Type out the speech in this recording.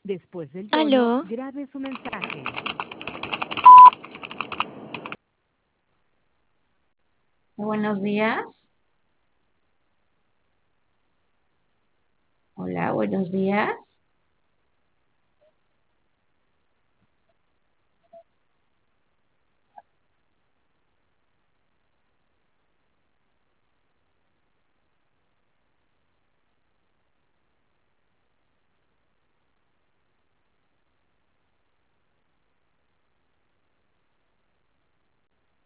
Después del tono, Aló, grabe su mensaje. Buenos días. Hola, buenos días.